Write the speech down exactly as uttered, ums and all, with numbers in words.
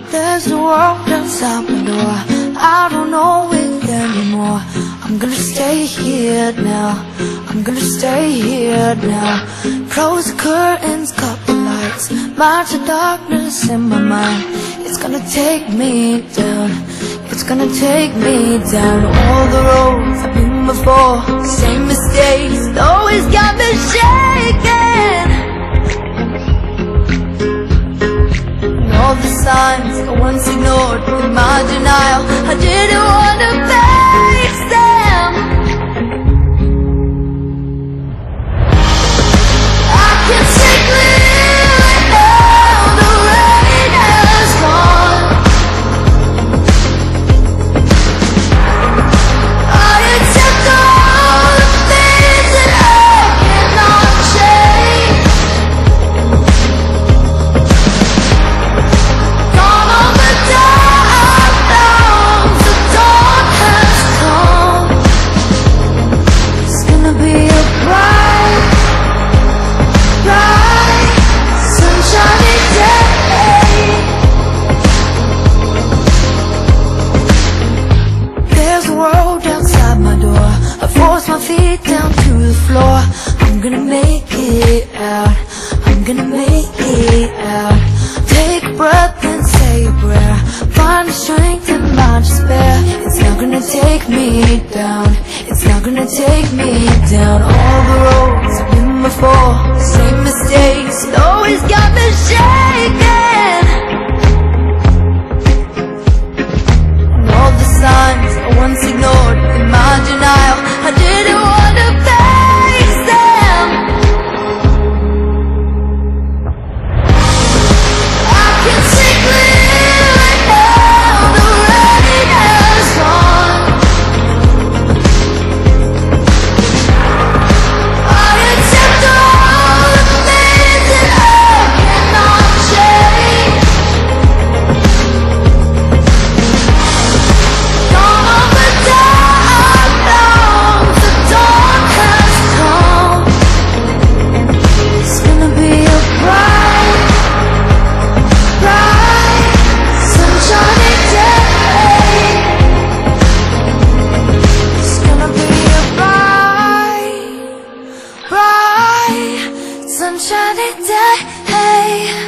There's a world outside my door. I don't know it anymore. I'm gonna stay here now. I'm gonna stay here now. Close the curtains, cut the lights. March the darkness in my mind. It's gonna take me down. It's gonna take me down. All the roads I've been before, same mistakes, it always got me shaking. And all the signs I once ignored in my denial, I didn't want to face them. I can take living now, the rain has gone. I accept all the things that I cannot change. Gone on the dark clouds, the dawn has come. It's gonna be a bright, bright, sunshiny day. There's a world outside my door. I force my feet down to the floor. I'm gonna make it out. I'm gonna make it out. Take a breath and say a prayer. Find the strength in my despair. It's not gonna take me down. It's not gonna take me down. All the roads I've been before, same mistakes, it always got me shaking. And all the signs I once ignored in my denial, I didn't want to face them. I can take living now, the rain has gone. I accept all the things that I cannot change. Gone on the dark clouds, the dawn has come. It's gonna be a bright, bright, sunshiny day. It's gonna be a bright, bright, sunshiny day.